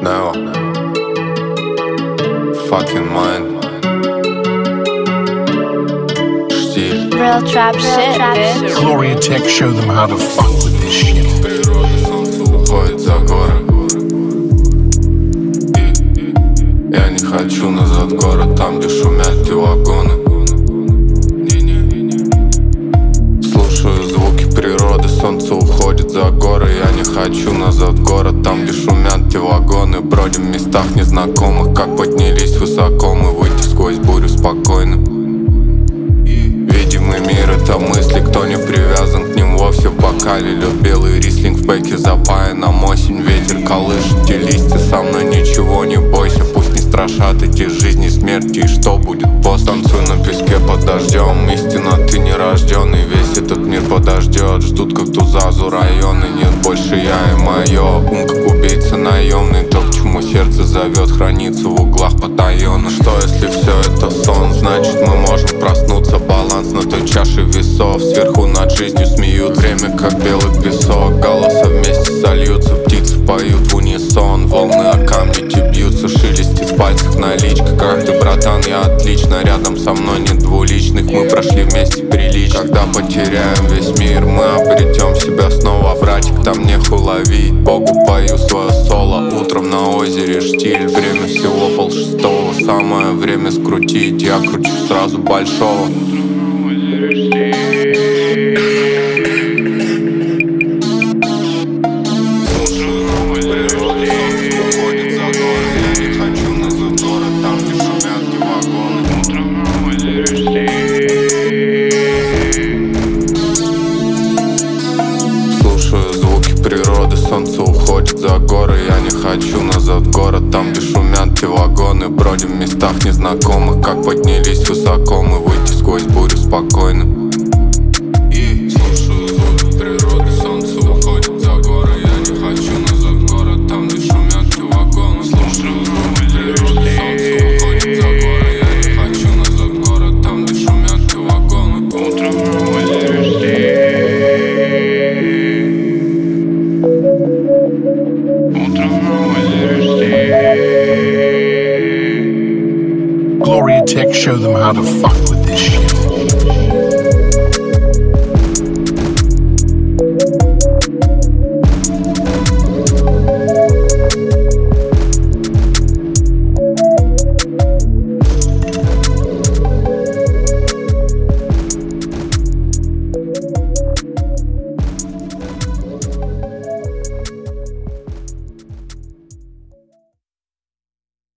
Never. Fucking mind. Штиль. Real trap shit, bitch. Gloria Tech show them how to fuck with this shit. Природа, солнце уходит за горы. Я не хочу назад в город, там, где шумят те вагоны. Слушаю звуки природы, солнце уходит за горы. Я не хочу назад в город, там, где шумят те вагоны. Бродим в местах незнакомых, как поднялись высоко мы, выйти сквозь бурю спокойно. Видимый мир — это мысли, кто не привязан к ним вовсе. В бокале лед, белый рислинг, в бэке запаян нам осень. Ветер колышет те листья, со мной ничего не бойся. Пусть не страшат эти жизни, смерти, и что будет после. Танцуй на песке под дождем, истина, ты не рожденный. Весь этот мир подождет, ждут как тузазу районы. Нет больше я и мое, ум как убийца наемный. То, к чему сердце зовет, хранится в углах потаенно. Что если все это сон, значит мы можем проснуться. Баланс на той чаше весов, сверху над жизнью смеют. Время как белый песок, голоса вместе сольются. Птицы поют в унисон, волны о камни те бьются. Шелестит в пальцах наличка. Как ты, братан? Я отлично, рядом со мной нет двуличных. Мы прошли вместе прилично. Когда потеряем весь мир, мы обретем себя снова. Вратик там нехуй ловить, Богу пою свое соло. Утром на озере штиль, время всего 5:30. Самое время скрутить, я кручу сразу большого. Слушаю звуки природы, солнце уходит за горы. Я не хочу назад в город, там, где шумят те вагоны. Бродим в местах незнакомых, как поднялись высоко мы, выйти сквозь бурю спокойно. Слушаю звуки природы, солнце уходит за горы. Я не хочу назад в город, там, где шумят те вагоны. Слушаю звуки природы, солнце уходит за горы. Я не хочу назад в город, там, где шумят те вагоны. Утром на озере штиль. Gloria Tech show them how to fuck with this shit.